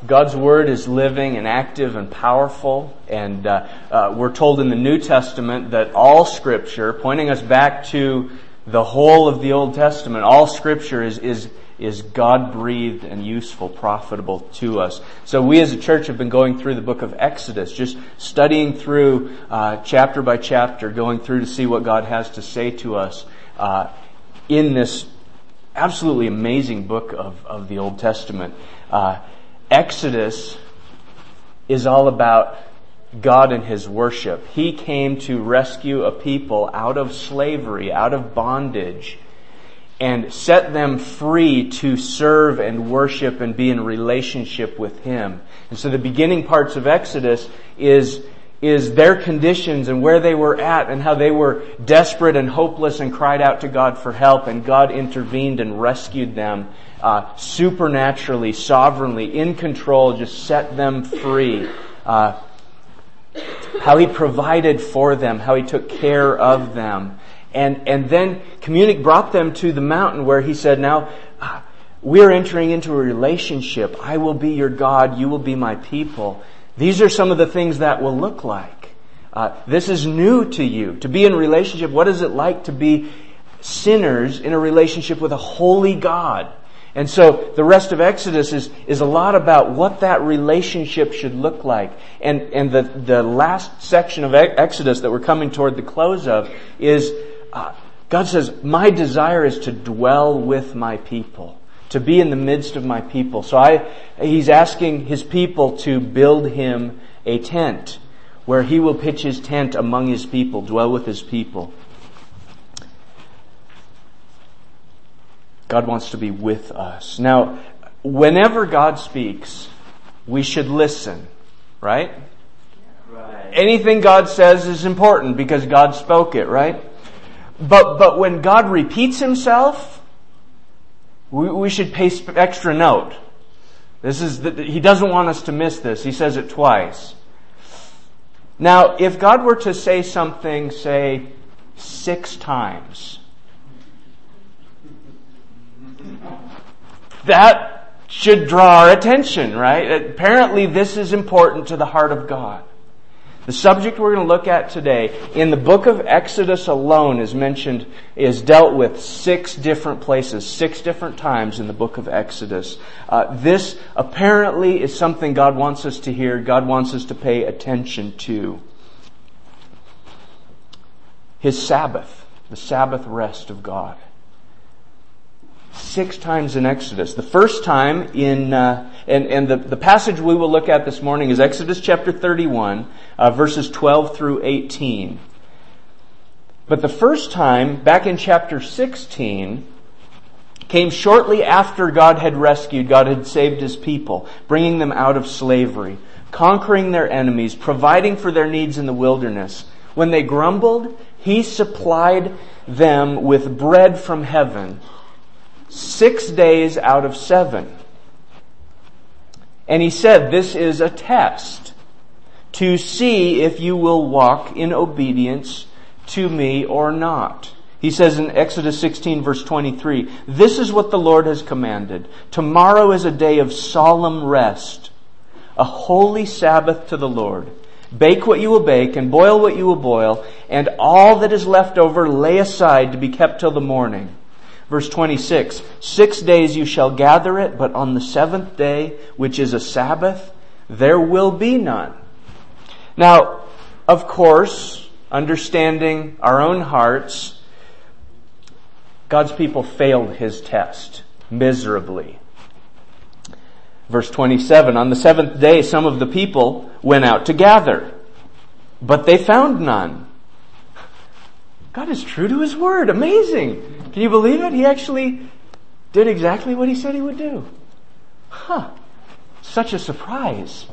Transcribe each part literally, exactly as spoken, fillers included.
God's Word is living and active and powerful, and uh, uh, we're told in the New Testament that all Scripture, pointing us back to the whole of the Old Testament, all Scripture is is is God-breathed and useful, profitable to us. So we as a church have been going through the book of Exodus, just studying through uh, chapter by chapter, going through to see what God has to say to us uh, in this absolutely amazing book of, of the Old Testament. Uh, Exodus is all about God and His worship. He came to rescue a people out of slavery, out of bondage, and set them free to serve and worship and be in relationship with Him. And so the beginning parts of Exodus is, is their conditions and where they were at and how they were desperate and hopeless and cried out to God for help, and God intervened and rescued them uh, supernaturally, sovereignly, in control, just set them free. Uh, how He provided for them, how He took care of them. And and then communi- brought them to the mountain where He said, now uh, we're entering into a relationship. I will be your God. You will be my people. These are some of the things that will look like. Uh, this is new to you. To be in relationship, what is it like to be sinners in a relationship with a holy God? And so the rest of Exodus is, is a lot about what that relationship should look like. And, and the, the last section of Exodus that we're coming toward the close of is, uh, God says, my desire is to dwell with my people, to be in the midst of my people. So I, He's asking His people to build Him a tent where He will pitch His tent among His people, dwell with His people. God wants to be with us. Now, whenever God speaks, we should listen, right? Right. Anything God says is important because God spoke it, right? But but when God repeats Himself, we, we should pay extra note. This is the, He doesn't want us to miss this. He says it twice. Now, if God were to say something, say, six times, that should draw our attention, right? Apparently this is important to the heart of God. The subject we're going to look at today in the book of Exodus alone is mentioned, is dealt with six different places, six different times in the book of Exodus. Uh, this apparently is something God wants us to hear, God wants us to pay attention to. His Sabbath, the Sabbath rest of God. Six times in Exodus. The first time in, uh, and, and the, the passage we will look at this morning is Exodus chapter thirty-one, uh, verses twelve through eighteen. But the first time, back in chapter sixteen, came shortly after God had rescued, God had saved His people, bringing them out of slavery, conquering their enemies, providing for their needs in the wilderness. When they grumbled, He supplied them with bread from heaven, six days out of seven. And He said, this is a test to see if you will walk in obedience to me or not. He says in Exodus sixteen verse twenty-three, this is what the Lord has commanded. Tomorrow is a day of solemn rest, a holy Sabbath to the Lord. Bake what you will bake and boil what you will boil, and all that is left over lay aside to be kept till the morning. Verse twenty-six, six days you shall gather it, but on the seventh day, which is a Sabbath, there will be none. Now, of course, understanding our own hearts, God's people failed His test miserably. Verse twenty-seven, on the seventh day some of the people went out to gather, but they found none. God is true to His word. Amazing. Can you believe it? He actually did exactly what He said He would do. Huh. Such a surprise.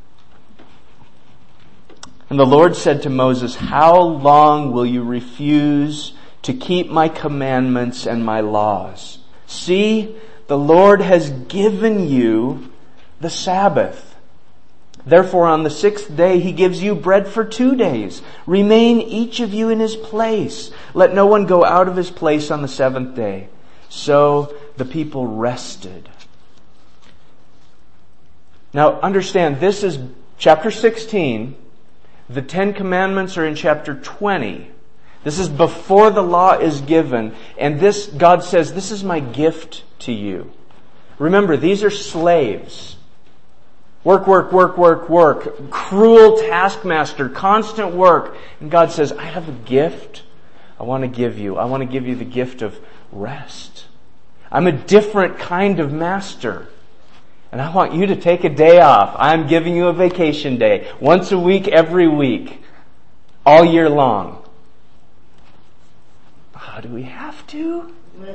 And the Lord said to Moses, how long will you refuse to keep my commandments and my laws? See, the Lord has given you the Sabbath. Therefore, on the sixth day, He gives you bread for two days. Remain each of you in his place. Let no one go out of his place on the seventh day. So the people rested. Now understand, this is chapter sixteen. The Ten Commandments are in chapter twenty. This is before the law is given. And this, God says, this is my gift to you. Remember, these are slaves. Work, work, work, work, work. Cruel taskmaster, constant work. And God says, I have a gift I want to give you. I want to give you the gift of rest. I'm a different kind of master. And I want you to take a day off. I'm giving you a vacation day. Once a week, every week. All year long. How do we have to?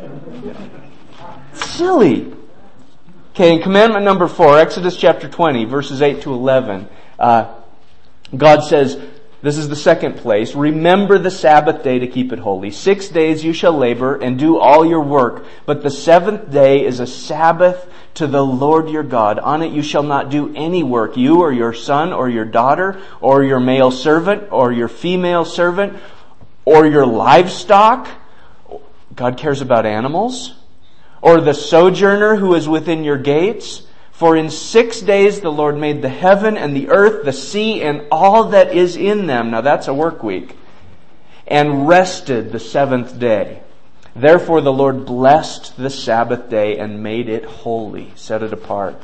Silly. Okay, in commandment number four, Exodus chapter twenty, verses eight to eleven, uh, God says, this is the second place, remember the Sabbath day to keep it holy. Six days you shall labor and do all your work, but the seventh day is a Sabbath to the Lord your God. On it you shall not do any work, you or your son or your daughter or your male servant or your female servant or your livestock. God cares about animals. Or the sojourner who is within your gates. For in six days the Lord made the heaven and the earth, the sea, and all that is in them. Now that's a work week. And rested the seventh day. Therefore the Lord blessed the Sabbath day and made it holy, set it apart.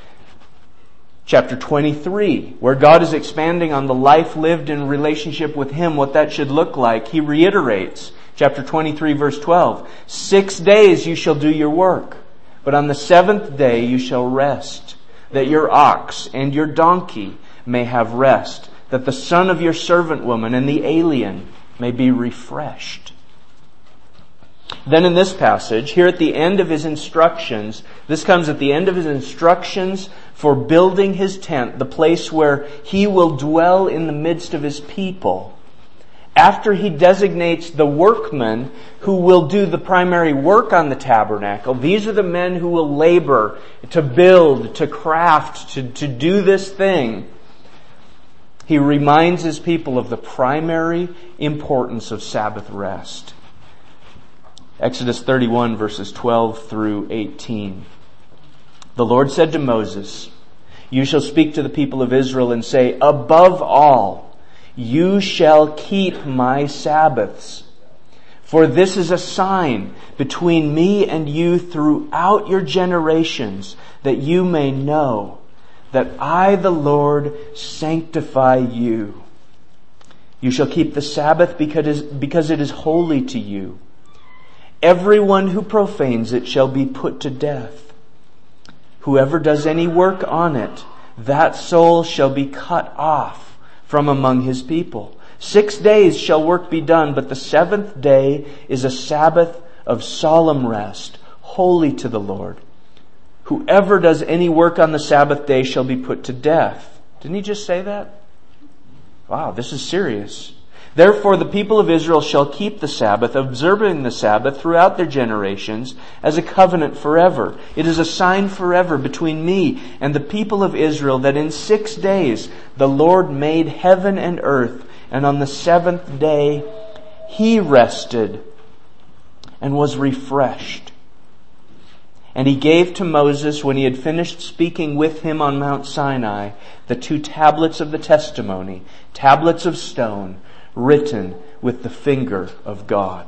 Chapter twenty-three, where God is expanding on the life lived in relationship with Him, what that should look like. He reiterates, chapter twenty-three, verse twelve, six days you shall do your work, but on the seventh day you shall rest, that your ox and your donkey may have rest, that the son of your servant woman and the alien may be refreshed. Then in this passage, here at the end of his instructions, this comes at the end of his instructions for building his tent, the place where he will dwell in the midst of his people. After he designates the workmen who will do the primary work on the tabernacle, these are the men who will labor to build, to craft, to, to do this thing. He reminds his people of the primary importance of Sabbath rest. Exodus thirty-one, verses twelve through eighteen. The Lord said to Moses, you shall speak to the people of Israel and say, above all, you shall keep my Sabbaths. For this is a sign between me and you throughout your generations, that you may know that I, the Lord, sanctify you. You shall keep the Sabbath because it is holy to you. Everyone who profanes it shall be put to death. Whoever does any work on it, that soul shall be cut off from among his people. Six days shall work be done, but the seventh day is a Sabbath of solemn rest, holy to the Lord. Whoever does any work on the Sabbath day shall be put to death. Didn't he just say that? Wow, this is serious. Therefore the people of Israel shall keep the Sabbath, observing the Sabbath throughout their generations as a covenant forever. It is a sign forever between me and the people of Israel that in six days the Lord made heaven and earth, and on the seventh day He rested and was refreshed. And He gave to Moses, when he had finished speaking with him on Mount Sinai, the two tablets of the testimony, tablets of stone, written with the finger of God.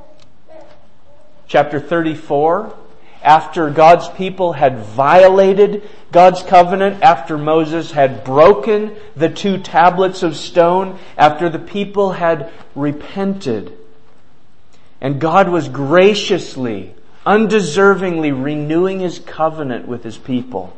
Chapter thirty-four, after God's people had violated God's covenant, after Moses had broken the two tablets of stone, after the people had repented, and God was graciously, undeservingly renewing His covenant with His people.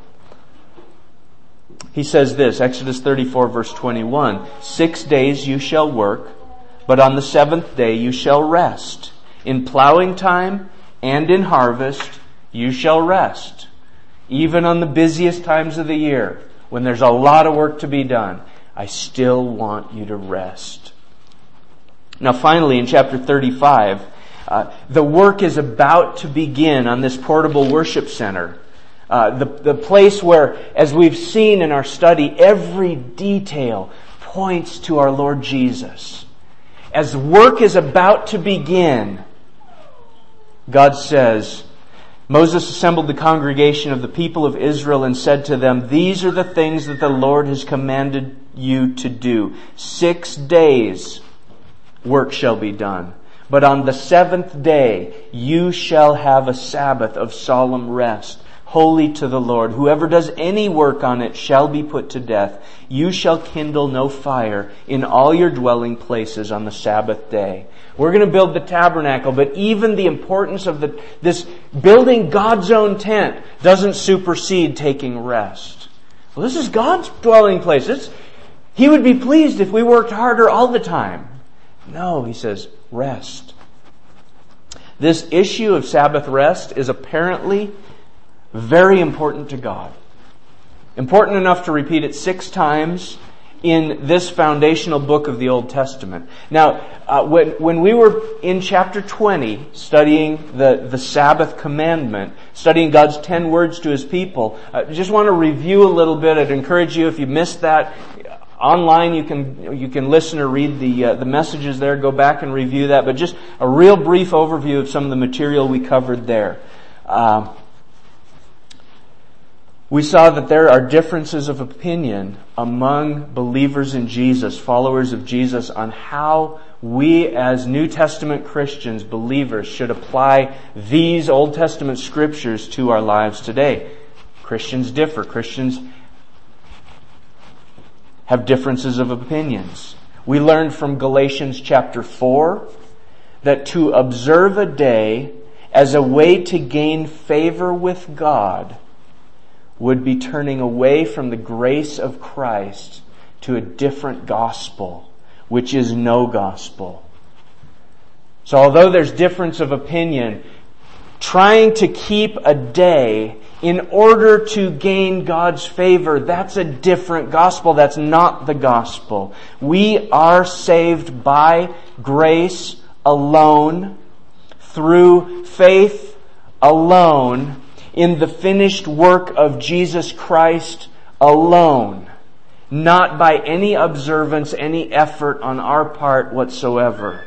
He says this, Exodus thirty-four, verse twenty-one, six days you shall work, but on the seventh day you shall rest. In plowing time and in harvest you shall rest. Even on the busiest times of the year, when there's a lot of work to be done, I still want you to rest. Now finally, in chapter thirty-five, uh, the work is about to begin on this portable worship center. Uh, the, the place where, as we've seen in our study, every detail points to our Lord Jesus. As work is about to begin, God says, Moses assembled the congregation of the people of Israel and said to them, "These are the things that the Lord has commanded you to do. Six days work shall be done. But on the seventh day you shall have a Sabbath of solemn rest, holy to the Lord. Whoever does any work on it shall be put to death. You shall kindle no fire in all your dwelling places on the Sabbath day." We're going to build the tabernacle, but even the importance of the, this building God's own tent doesn't supersede taking rest. Well, this is God's dwelling place. It's, He would be pleased if we worked harder all the time. No, He says, rest. This issue of Sabbath rest is apparently very important to God. Important enough to repeat it six times in this foundational book of the Old Testament. Now, uh, when, when we were in chapter twenty, studying the, the Sabbath commandment, studying God's ten words to His people, I uh, just want to review a little bit. I'd encourage you, if you missed that, online you can you can listen or read the uh, the messages there. Go back and review that. But just a real brief overview of some of the material we covered there. Uh, We saw that there are differences of opinion among believers in Jesus, followers of Jesus, on how we as New Testament Christians, believers, should apply these Old Testament scriptures to our lives today. Christians differ. Christians have differences of opinions. We learned from Galatians chapter four that to observe a day as a way to gain favor with God would be turning away from the grace of Christ to a different gospel, which is no gospel. So although there's difference of opinion, trying to keep a day in order to gain God's favor, that's a different gospel. That's not the gospel. We are saved by grace alone, through faith alone, in the finished work of Jesus Christ alone, not by any observance, any effort on our part whatsoever.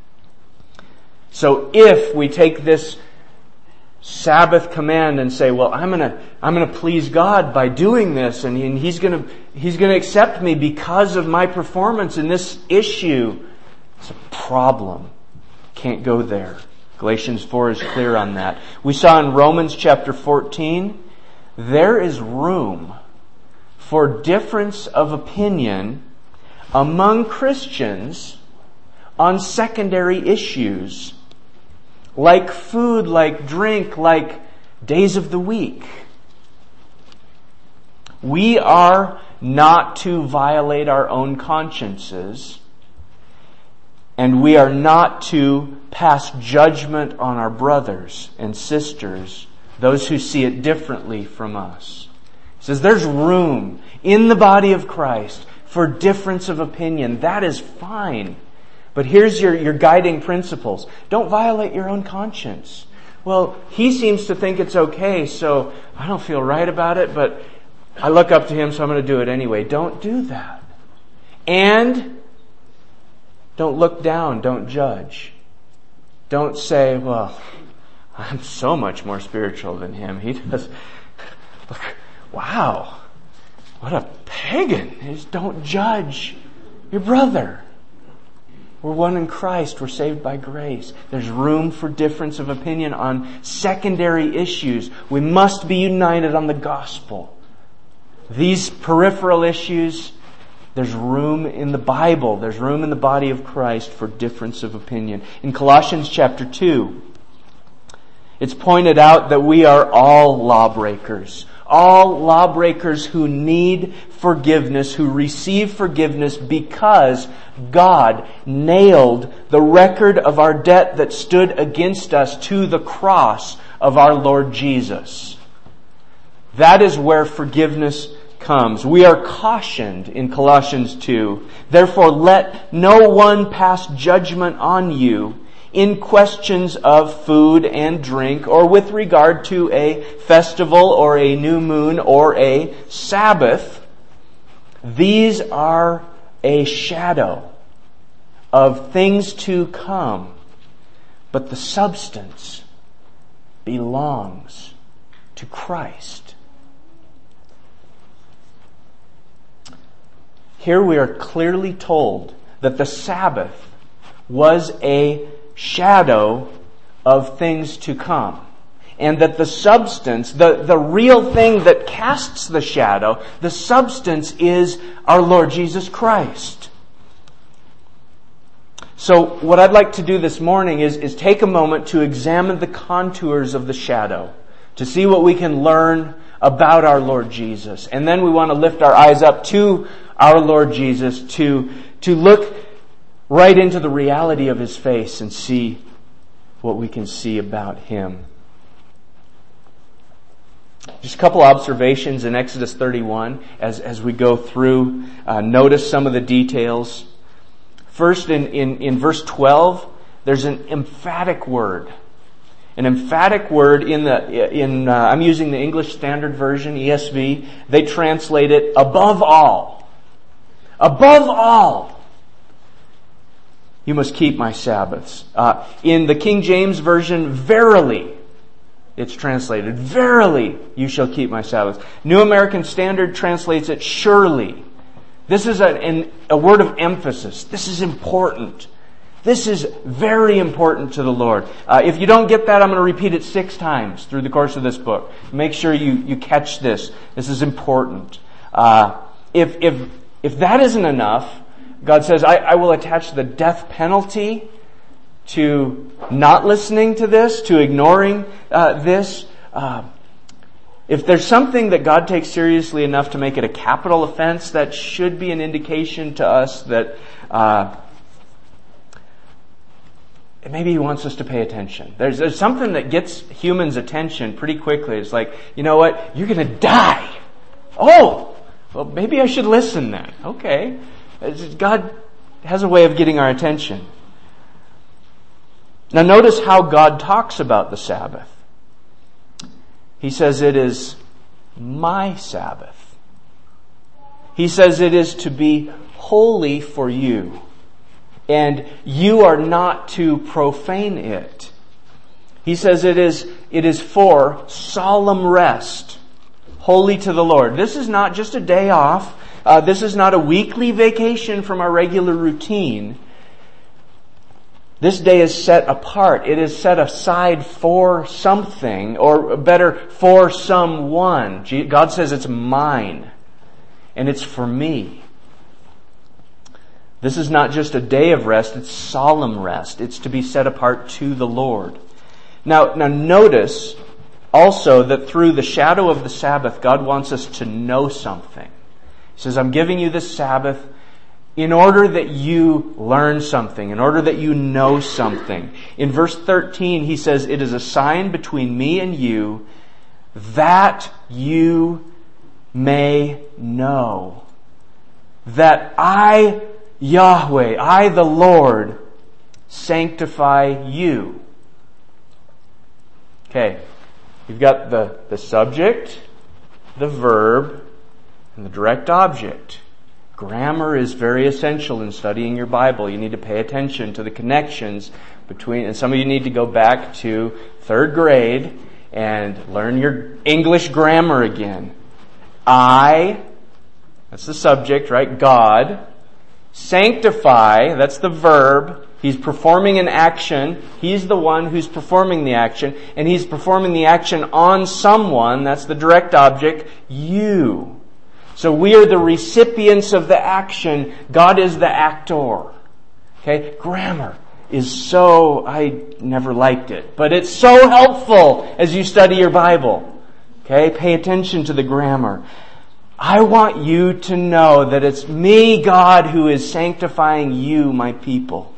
So if we take this Sabbath command and say, well, I'm gonna, I'm gonna please God by doing this, and He's gonna, He's gonna accept me because of my performance in this issue, it's a problem. Can't go there. Galatians four is clear on that. We saw in Romans chapter fourteen, there is room for difference of opinion among Christians on secondary issues, like food, like drink, like days of the week. We are not to violate our own consciences, and we are not to pass judgment on our brothers and sisters, those who see it differently from us. He says there's room in the body of Christ for difference of opinion. That is fine. But here's your, your guiding principles. Don't violate your own conscience. Well, he seems to think it's okay, so I don't feel right about it, but I look up to him, so I'm going to do it anyway. Don't do that. And don't look down. Don't judge. Don't say, well, I'm so much more spiritual than him. He does. Look, wow, what a pagan. Just don't judge your brother. We're one in Christ. We're saved by grace. There's room for difference of opinion on secondary issues. We must be united on the gospel. These peripheral issues, there's room in the Bible. There's room in the body of Christ for difference of opinion. In Colossians chapter two, it's pointed out that we are all lawbreakers. All lawbreakers who need forgiveness, who receive forgiveness because God nailed the record of our debt that stood against us to the cross of our Lord Jesus. That is where forgiveness comes. We are cautioned in Colossians two. Therefore, let no one pass judgment on you in questions of food and drink, or with regard to a festival or a new moon or a Sabbath. These are a shadow of things to come, but the substance belongs to Christ. Here we are clearly told that the Sabbath was a shadow of things to come. And that the substance, the, the real thing that casts the shadow, the substance is our Lord Jesus Christ. So what I'd like to do this morning is, is take a moment to examine the contours of the shadow, to see what we can learn about our Lord Jesus. And then we want to lift our eyes up to our Lord Jesus to, to look right into the reality of His face and see what we can see about Him. Just a couple observations in Exodus thirty-one as, as we go through. Uh, notice some of the details. First, in, in, in verse twelve, there's an emphatic word. An emphatic word in the, in, uh, I'm using the English Standard Version, E S V. They translate it, above all. Above all, you must keep my Sabbaths. Uh, in the King James Version, verily, it's translated, verily you shall keep my Sabbaths. New American Standard translates it, surely. This is a, an, a word of emphasis. This is important. This is very important to the Lord. Uh, if you don't get that, I'm going to repeat it six times through the course of this book. Make sure you, you catch this. This is important. Uh, if, if, if that isn't enough, God says, I, I will attach the death penalty to not listening to this, to ignoring uh, this. Uh, if there's something that God takes seriously enough to make it a capital offense, that should be an indication to us that uh, maybe He wants us to pay attention. There's, there's something that gets humans' attention pretty quickly. It's like, you know what? You're going to die. Oh, well, maybe I should listen then. Okay. God has a way of getting our attention. Now notice how God talks about the Sabbath. He says it is my Sabbath. He says it is to be holy for you, and you are not to profane it. He says it is, it is for solemn rest, holy to the Lord. This is not just a day off. Uh, this is not a weekly vacation from our regular routine. This day is set apart. It is set aside for something, or better, for someone. God says it's mine, and it's for me. This is not just a day of rest, it's solemn rest. It's to be set apart to the Lord. Now, now notice also that through the shadow of the Sabbath, God wants us to know something. He says, I'm giving you this Sabbath in order that you learn something, in order that you know something. In verse thirteen, he says, it is a sign between me and you that you may know that I, Yahweh, I the Lord, sanctify you. Okay, you've got the, the subject, the verb, and the direct object. Grammar is very essential in studying your Bible. You need to pay attention to the connections between, and some of you need to go back to third grade and learn your English grammar again. I, that's the subject, right? God. Sanctify, that's the verb. He's performing an action. He's the one who's performing the action, and He's performing the action on someone. That's the direct object. You. So we are the recipients of the action. God is the actor. Okay? Grammar is so, I never liked it, but it's so helpful as you study your Bible. Okay? Pay attention to the grammar. I want you to know that it's me, God, who is sanctifying you, my people.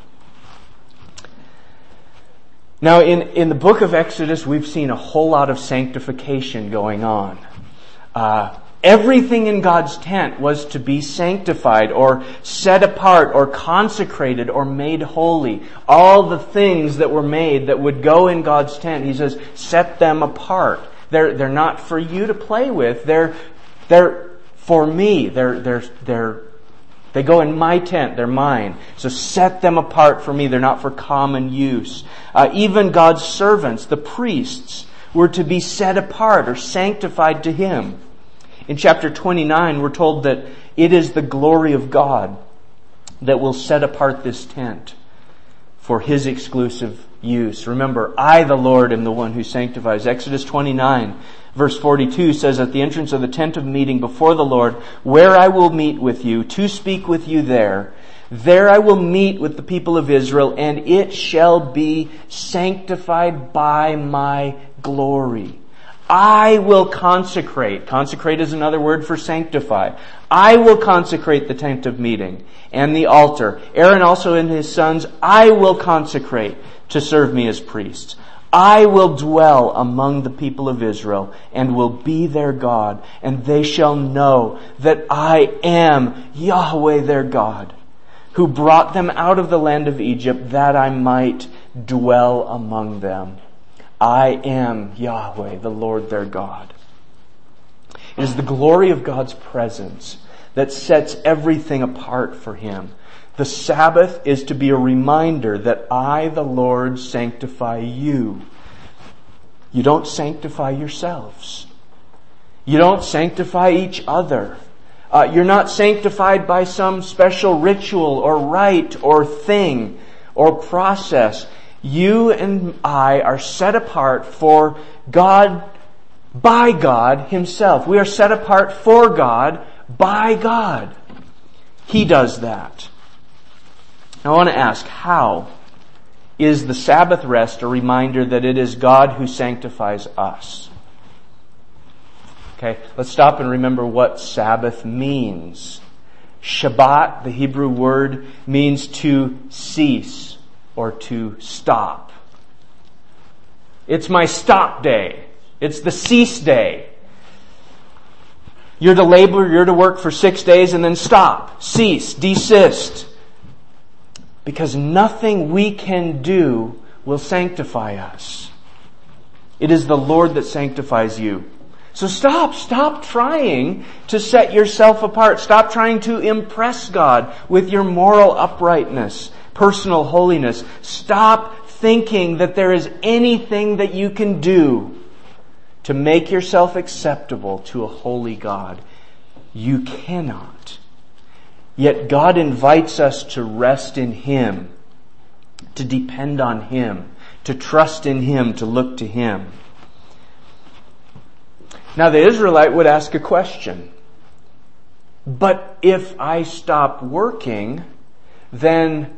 Now, in, in the book of Exodus, we've seen a whole lot of sanctification going on. Uh, Everything in God's tent was to be sanctified or set apart or consecrated or made holy. All the things that were made that would go in God's tent, He says, set them apart. They're, they're not for you to play with. They're, they're for me. They're, they're, they're, they go in my tent. They're mine. So set them apart for me. They're not for common use. Uh, even God's servants, the priests, were to be set apart or sanctified to Him. In chapter twenty-nine, we're told that it is the glory of God that will set apart this tent for His exclusive use. Remember, I, the Lord, am the one who sanctifies. Exodus twenty-nine, verse forty-two says, at the entrance of the tent of meeting before the Lord, where I will meet with you, to speak with you there, there I will meet with the people of Israel, and it shall be sanctified by my glory. I will consecrate. Consecrate is another word for sanctify. I will consecrate the tent of meeting and the altar. Aaron also and his sons, I will consecrate to serve me as priests. I will dwell among the people of Israel and will be their God, and they shall know that I am Yahweh their God, who brought them out of the land of Egypt, that I might dwell among them. I am Yahweh, the Lord their God. It is the glory of God's presence that sets everything apart for Him. The Sabbath is to be a reminder that I, the Lord, sanctify you. You don't sanctify yourselves. You don't sanctify each other. Uh, you're not sanctified by some special ritual or rite or thing or process. You and I are set apart for God, by God Himself. We are set apart for God, by God. He does that. Now I want to ask, how is the Sabbath rest a reminder that it is God who sanctifies us? Okay, let's stop and remember what Sabbath means. Shabbat, the Hebrew word, means to cease or to stop. It's my stop day. It's the cease day. You're to labor, you're to work for six days and then stop, cease, desist. Because nothing we can do will sanctify us. It is the Lord that sanctifies you. So stop, stop trying to set yourself apart. Stop trying to impress God with your moral uprightness, personal holiness. Stop thinking that there is anything that you can do to make yourself acceptable to a holy God. You cannot. Yet God invites us to rest in Him, to depend on Him, to trust in Him, to look to Him. Now the Israelite would ask a question. But if I stop working, then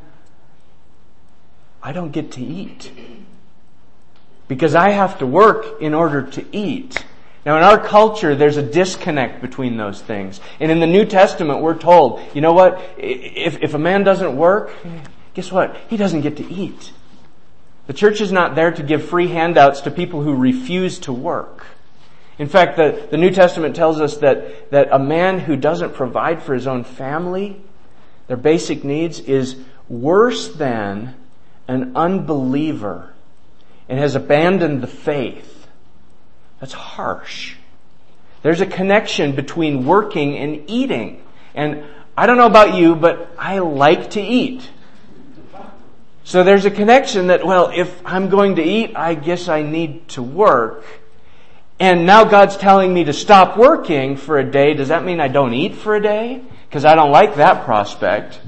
I don't get to eat. Because I have to work in order to eat. Now in our culture, there's a disconnect between those things. And in the New Testament, we're told, you know what? If, if a man doesn't work, guess what? He doesn't get to eat. The church is not there to give free handouts to people who refuse to work. In fact, the, the New Testament tells us that, that a man who doesn't provide for his own family, their basic needs, is worse than an unbeliever and has abandoned the faith. That's harsh. There's a connection between working and eating. And I don't know about you, but I like to eat. So there's a connection that, well, if I'm going to eat, I guess I need to work. And now God's telling me to stop working for a day. Does that mean I don't eat for a day? Because I don't like that prospect.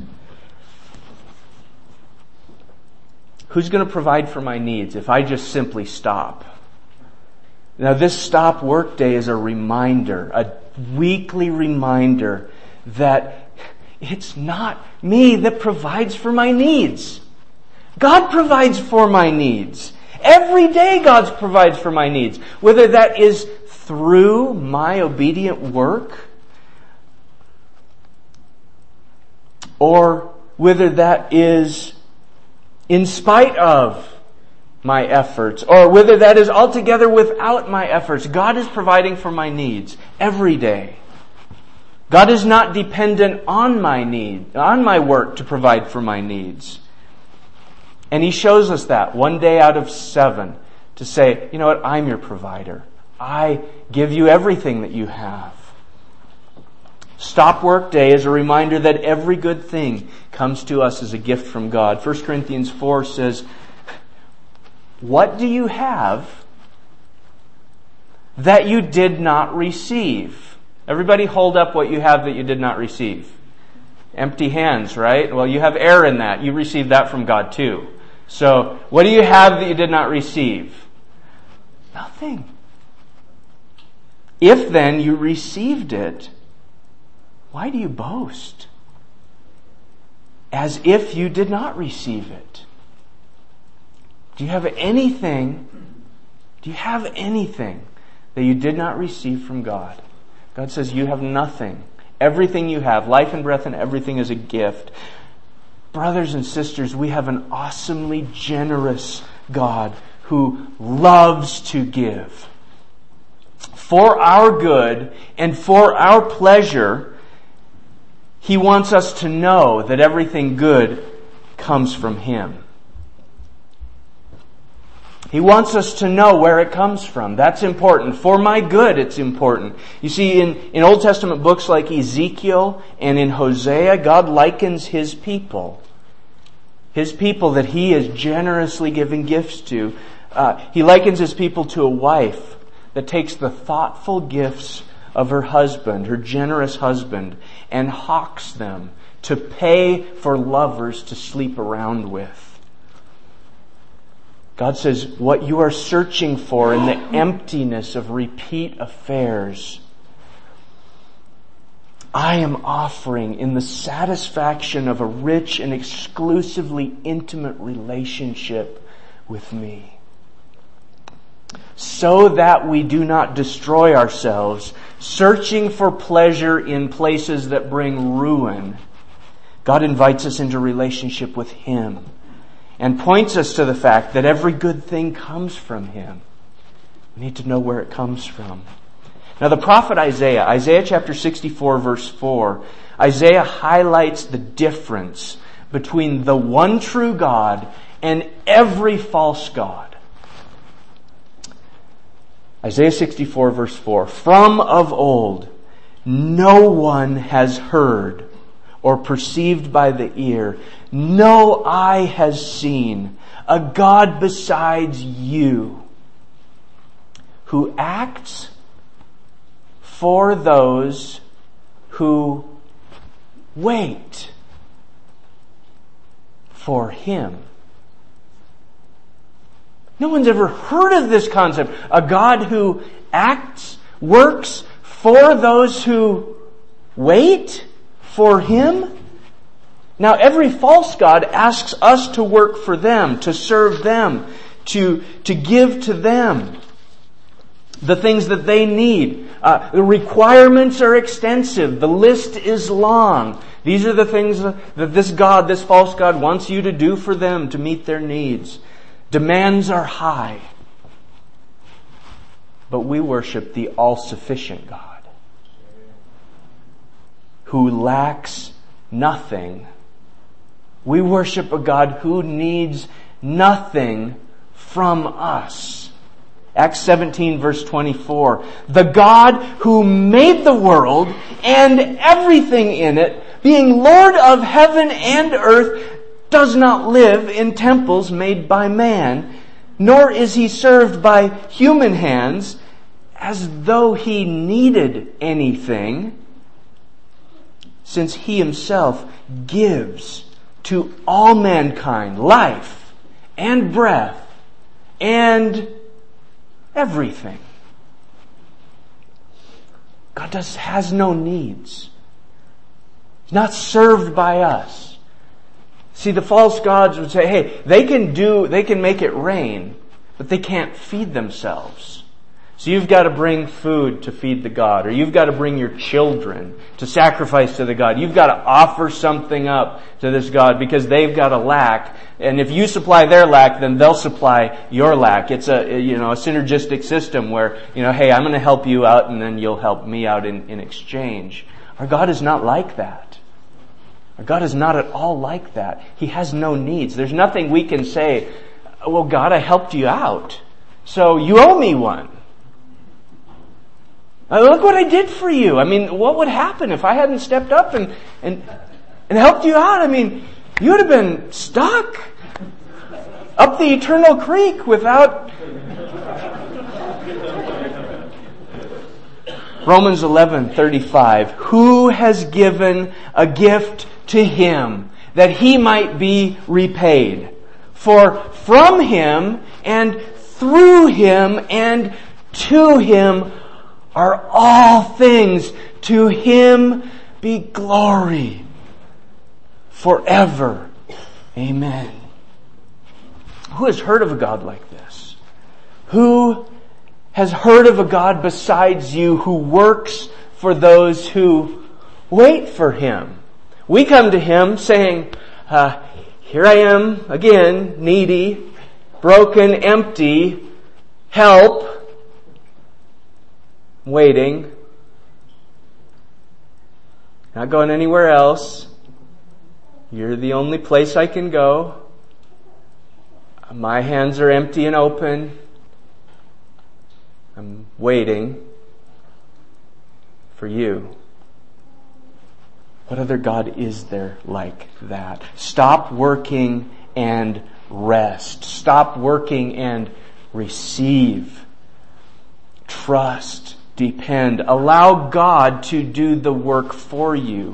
Who's going to provide for my needs if I just simply stop? Now this stop work day is a reminder, a weekly reminder that it's not me that provides for my needs. God provides for my needs. Every day God provides for my needs. Whether that is through my obedient work or whether that is in spite of my efforts or whether that is altogether without my efforts, God is providing for my needs every day. God is not dependent on my need, on my work to provide for my needs. And He shows us that one day out of seven to say, you know what, I'm your provider. I give you everything that you have. Stop work day is a reminder that every good thing comes to us as a gift from God. First Corinthians four says, what do you have that you did not receive. Everybody hold up what you have that you did not receive. Empty hands, right? Well, you have air in that. You received that from God too. So, what do you have that you did not receive? Nothing. If then you received it, why do you boast? As if you did not receive it. Do you have anything, do you have anything that you did not receive from God? God says you have nothing. Everything you have, life and breath and everything, is a gift. Brothers and sisters, we have an awesomely generous God who loves to give. For our good and for our pleasure, He wants us to know that everything good comes from Him. He wants us to know where it comes from. That's important. For my good, it's important. You see, in, in Old Testament books like Ezekiel and in Hosea, God likens His people. His people that He is generously giving gifts to. Uh, he likens His people to a wife that takes the thoughtful gifts of her husband, her generous husband, and hawks them to pay for lovers to sleep around with. God says, what you are searching for in the emptiness of repeat affairs, I am offering in the satisfaction of a rich and exclusively intimate relationship with me. So that we do not destroy ourselves, searching for pleasure in places that bring ruin, God invites us into relationship with Him and points us to the fact that every good thing comes from Him. We need to know where it comes from. Now the prophet Isaiah, Isaiah chapter sixty-four verse four, Isaiah highlights the difference between the one true God and every false god. Isaiah sixty-four verse four, from of old no one has heard or perceived by the ear, no eye has seen a God besides you, who acts for those who wait for Him. No one's ever heard of this concept. A God who acts, works for those who wait for Him. Now, every false god asks us to work for them, to serve them, to, to give to them the things that they need. Uh, the requirements are extensive. The list is long. These are the things that this God, this false god, wants you to do for them to meet their needs. Demands are high. But we worship the all-sufficient God, who lacks nothing. We worship a God who needs nothing from us. Acts seventeen verse twenty-four. The God who made the world and everything in it, being Lord of heaven and earth, does not live in temples made by man, nor is He served by human hands as though He needed anything, since He Himself gives to all mankind life and breath and everything. God does, has no needs. He's not served by us. See, the false gods would say, hey, they can do, they can make it rain, but they can't feed themselves. So you've got to bring food to feed the God, or you've got to bring your children to sacrifice to the God. You've got to offer something up to this God because they've got a lack. And if you supply their lack, then they'll supply your lack. It's a, you know, a synergistic system where, you know, hey, I'm going to help you out and then you'll help me out in, in exchange. Our God is not like that. Our God is not at all like that. He has no needs. There's nothing we can say, well, God, I helped you out, so you owe me one. Uh, look what I did for you. I mean, what would happen if I hadn't stepped up and, and, and helped you out? I mean, you would have been stuck up the eternal creek without... Romans eleven thirty-five. Who has given a gift to him that he might be repaid? For from him and through him and to him are all things. To him be glory forever. Amen. Who has heard of a God like this? Who has heard of a God besides you who works for those who wait for him? We come to him saying, uh, here I am again, needy, broken, empty, help, waiting, not going anywhere else. You're the only place I can go. My hands are empty and open. I'm waiting for you. What other God is there like that? Stop working and rest. Stop working and receive. Trust. Depend. Allow God to do the work for you.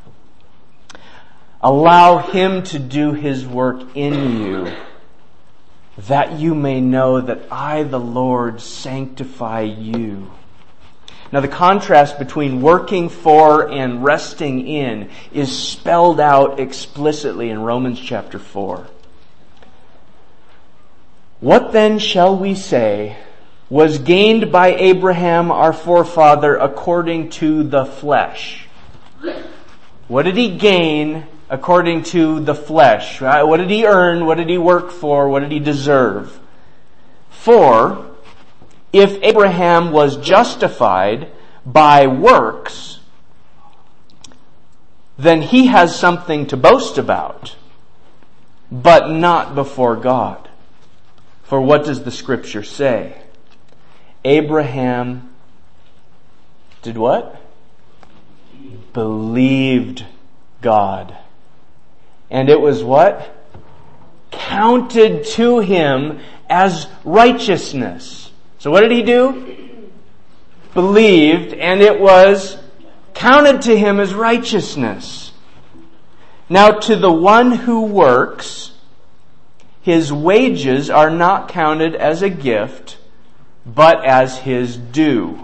Allow him to do his work in you, that you may know that I, the Lord, sanctify you. Now the contrast between working for and resting in is spelled out explicitly in Romans chapter four. What then shall we say was gained by Abraham our forefather according to the flesh? What did he gain according to the flesh? Right? What did he earn? What did he work for? What did he deserve? For if Abraham was justified by works, then he has something to boast about, but not before God. For what does the Scripture say? Abraham did what? Believed God. And it was what? Counted to him as righteousness. So what did he do? Believed, and it was counted to him as righteousness. Now to the one who works, his wages are not counted as a gift, but as his due.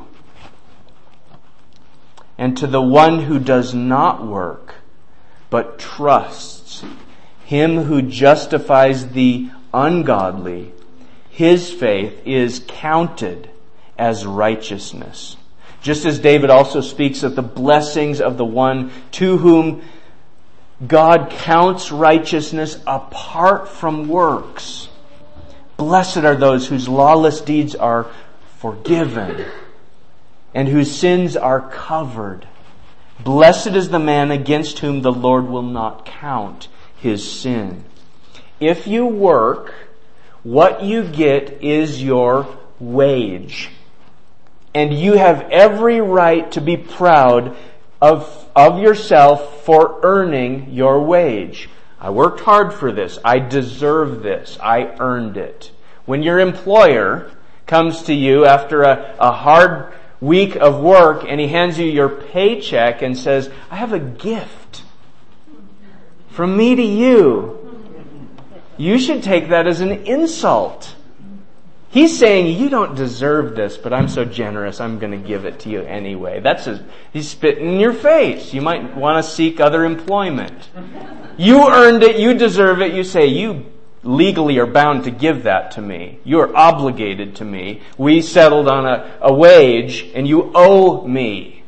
And to the one who does not work, but trusts him who justifies the ungodly, his faith is counted as righteousness. Just as David also speaks of the blessings of the one to whom God counts righteousness apart from works. Blessed are those whose lawless deeds are forgiven and whose sins are covered. Blessed is the man against whom the Lord will not count his sin. If you work, what you get is your wage. And you have every right to be proud of, of yourself for earning your wage. I worked hard for this. I deserve this. I earned it. When your employer comes to you after a, a hard week of work and he hands you your paycheck and says, I have a gift from me to you, you should take that as an insult. He's saying, you don't deserve this, but I'm so generous, I'm going to give it to you anyway. That's a, he's spitting in your face. You might want to seek other employment. You earned it, you deserve it. You say, you legally are bound to give that to me. You are obligated to me. We settled on a, a wage, and you owe me.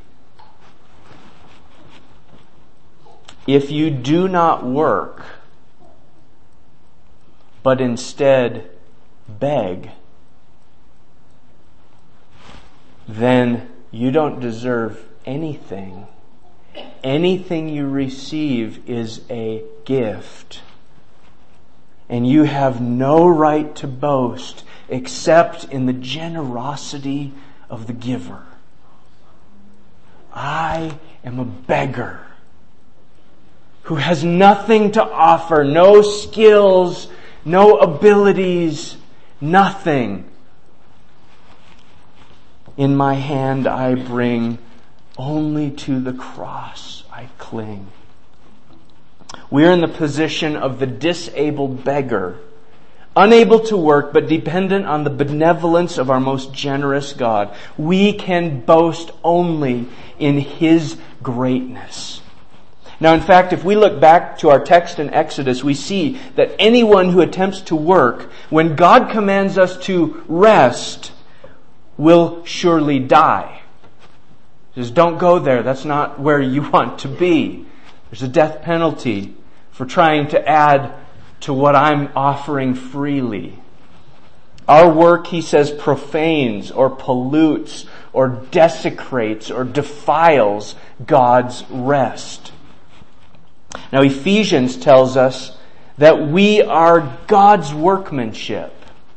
If you do not work, but instead beg, then you don't deserve anything. Anything you receive is a gift. And you have no right to boast except in the generosity of the giver. I am a beggar who has nothing to offer, no skills, no abilities, nothing. in my hand I bring, only to the cross I cling. We are in the position of the disabled beggar, unable to work, but dependent on the benevolence of our most generous God. We can boast only in His greatness. Now, in fact, if we look back to our text in Exodus, we see that anyone who attempts to work, when God commands us to rest, will surely die. He says, don't go there. That's not where you want to be. There's a death penalty for trying to add to what I'm offering freely. Our work, he says, profanes or pollutes or desecrates or defiles God's rest. Now, Ephesians tells us that we are God's workmanship.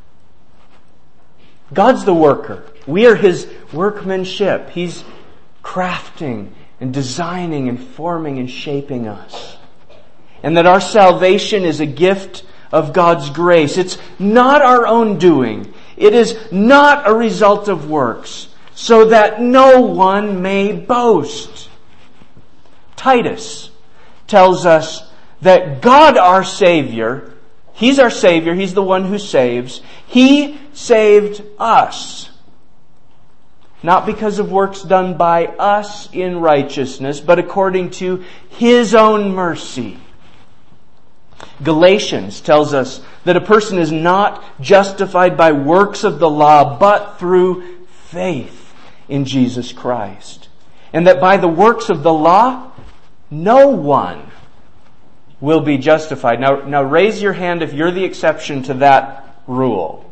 God's the worker. We are His workmanship. He's crafting and designing and forming and shaping us. And that our salvation is a gift of God's grace. It's not our own doing. It is not a result of works, so that no one may boast. Titus tells us that God, our Savior, He's our Savior, He's the one who saves. He saved us. Not because of works done by us in righteousness, but according to His own mercy. Galatians tells us that a person is not justified by works of the law, but through faith in Jesus Christ. And that by the works of the law, no one will be justified. Now, now raise your hand if you're the exception to that rule.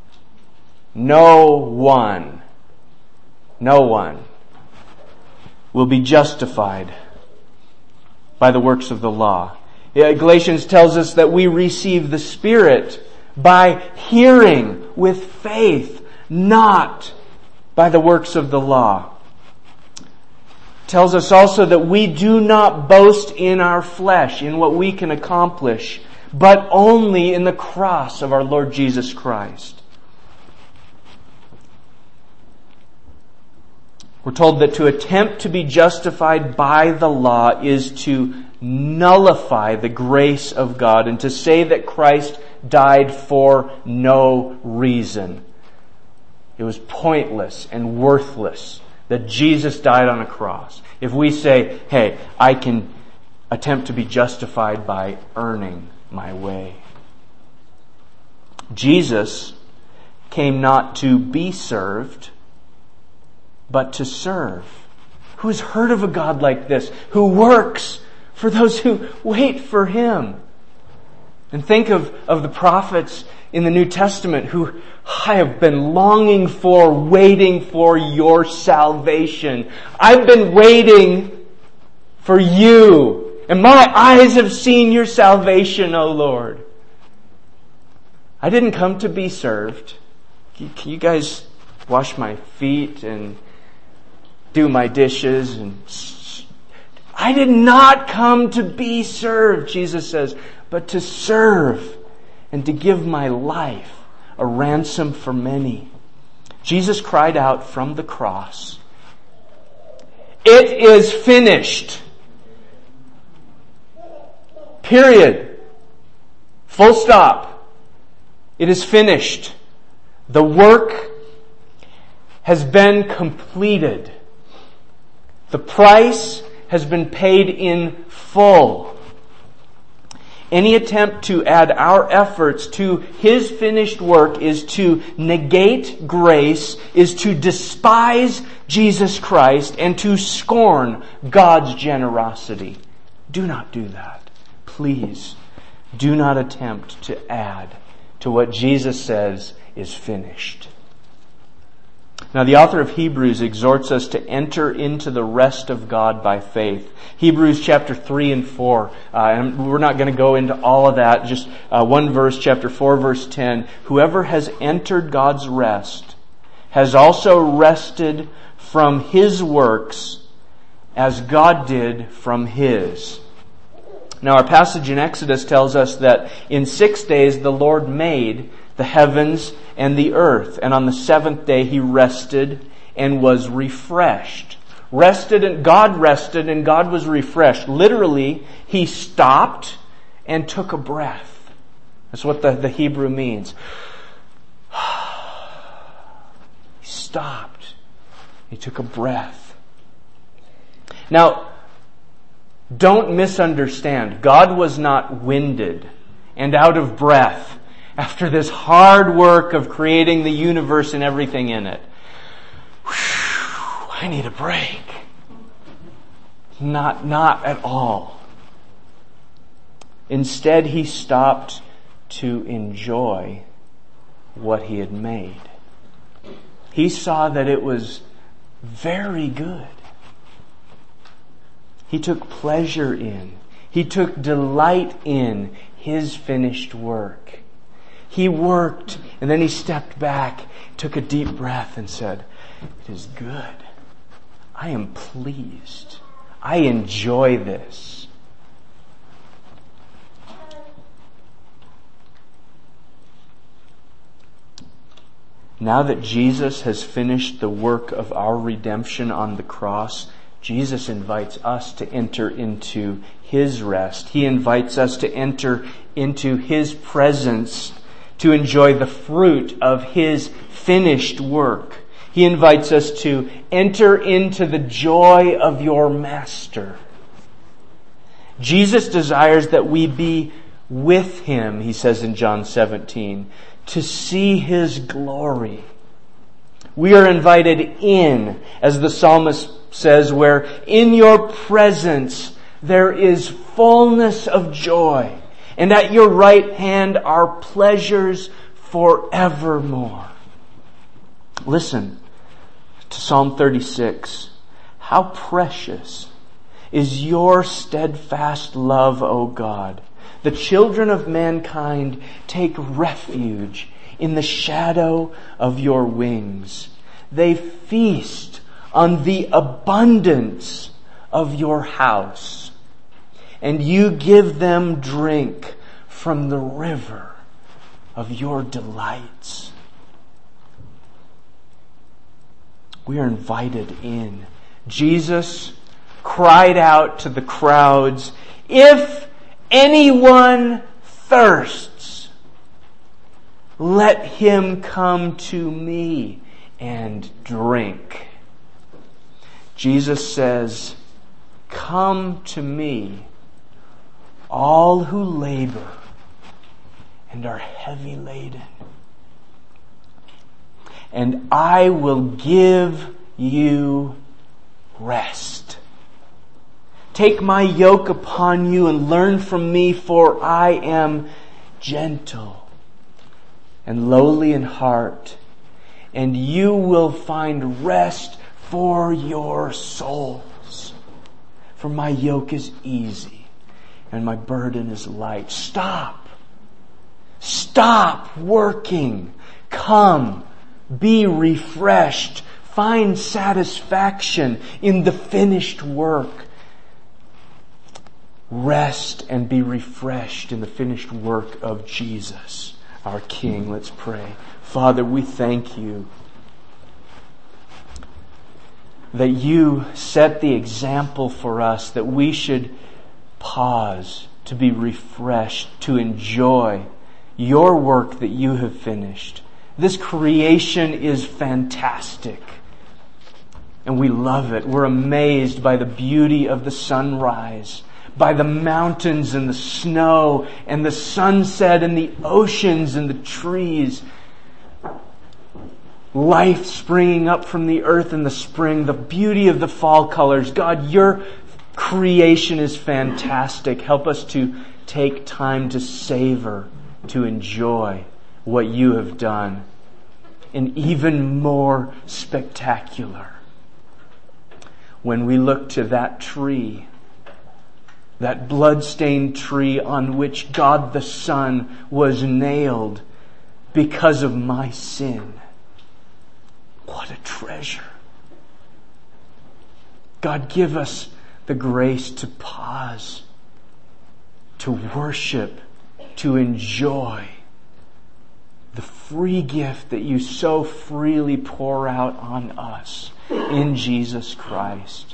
No one, no one will be justified by the works of the law. Galatians tells us that we receive the Spirit by hearing with faith, not by the works of the law. Tells us also that we do not boast in our flesh, in what we can accomplish, but only in the cross of our Lord Jesus Christ. We're told that to attempt to be justified by the law is to nullify the grace of God and to say that Christ died for no reason. It was pointless and worthless that Jesus died on a cross. If we say, hey, I can attempt to be justified by earning my way. Jesus came not to be served, but to serve. Who has heard of a God like this, who works for those who wait for Him? And think of, of the prophets in the New Testament who I have been longing for, waiting for your salvation. I've been waiting for you. And my eyes have seen your salvation, O Lord. I didn't come to be served. Can you guys wash my feet and do my dishes? And I did not come to be served, Jesus says, but to serve and to give my life a ransom for many. Jesus cried out from the cross, "It is finished." Period. Full stop. It is finished. The work has been completed. The price has been paid in full. Any attempt to add our efforts to His finished work is to negate grace, is to despise Jesus Christ, and to scorn God's generosity. Do not do that. Please, do not attempt to add to what Jesus says is finished. Now, the author of Hebrews exhorts us to enter into the rest of God by faith. Hebrews chapter three and four. Uh, and we're not going to go into all of that. Just uh, one verse, chapter four, verse ten. Whoever has entered God's rest has also rested from His works as God did from His. Now, our passage in Exodus tells us that in six days the Lord made the heavens and the earth, and on the seventh day He rested and was refreshed. Rested and God rested and God was refreshed. Literally, He stopped and took a breath. That's what the, the Hebrew means. He stopped. He took a breath. Now, don't misunderstand. God was not winded and out of breath after this hard work of creating the universe and everything in it. Whew, I need a break. Not, not at all. Instead, He stopped to enjoy what He had made. He saw that it was very good. He took pleasure in, He took delight in His finished work. He worked, and then He stepped back, took a deep breath and said, "It is good. I am pleased. I enjoy this." Now that Jesus has finished the work of our redemption on the cross, Jesus invites us to enter into His rest. He invites us to enter into His presence, to enjoy the fruit of His finished work. He invites us to enter into the joy of your Master. Jesus desires that we be with Him, He says in John seventeen, to see His glory. We are invited in, as the psalmist says, where in your presence there is fullness of joy, and at your right hand are pleasures forevermore. Listen to Psalm thirty-six. How precious is your steadfast love, O God. The children of mankind take refuge in the shadow of your wings. They feast on the abundance of your house, and you give them drink from the river of your delights. We are invited in. Jesus cried out to the crowds, "If anyone thirsts, let him come to me and drink." Jesus says, "Come to me, all who labor and are heavy laden, and I will give you rest. Take my yoke upon you and learn from me, for I am gentle and lowly in heart, and you will find rest for your souls. For my yoke is easy and my burden is light." Stop. Stop working. Come. Be refreshed. Find satisfaction in the finished work. Rest and be refreshed in the finished work of Jesus, our King. Let's pray. Father, we thank you that you set the example for us, that we should pause to be refreshed, to enjoy your work that you have finished. This creation is fantastic, and we love it. We're amazed by the beauty of the sunrise, by the mountains and the snow and the sunset and the oceans and the trees. Life springing up from the earth in the spring, the beauty of the fall colors. God, your creation is fantastic. Help us to take time to savor, to enjoy what you have done. And even more spectacular, when we look to that tree, that blood-stained tree on which God the Son was nailed because of my sin. What a treasure. God, give us the grace to pause, to worship, to enjoy the free gift that you so freely pour out on us in Jesus Christ.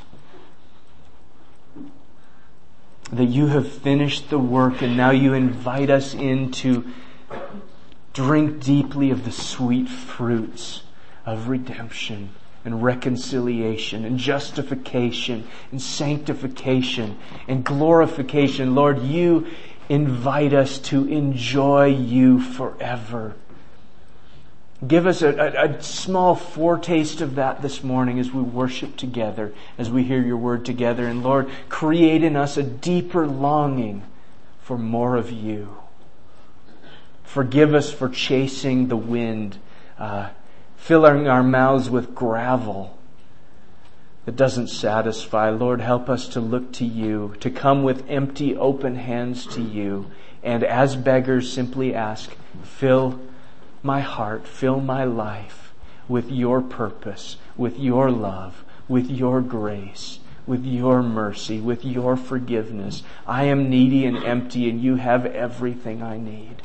That you have finished the work and now you invite us in to drink deeply of the sweet fruits of redemption and reconciliation and justification and sanctification and glorification. Lord, you invite us to enjoy you forever. Give us a, a, a small foretaste of that this morning as we worship together, as we hear your word together. And Lord, create in us a deeper longing for more of you. Forgive us for chasing the wind, uh, filling our mouths with gravel that doesn't satisfy. Lord, help us to look to you, to come with empty, open hands to you, and as beggars simply ask, fill my heart, fill my life with your purpose, with your love, with your grace, with your mercy, with your forgiveness. I am needy and empty, and you have everything I need.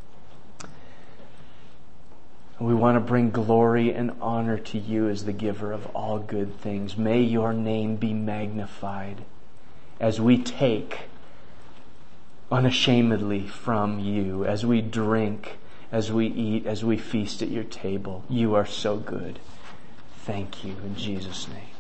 We want to bring glory and honor to you as the giver of all good things. May your name be magnified as we take unashamedly from you, as we drink, as we eat, as we feast at your table. You are so good. Thank you in Jesus' name.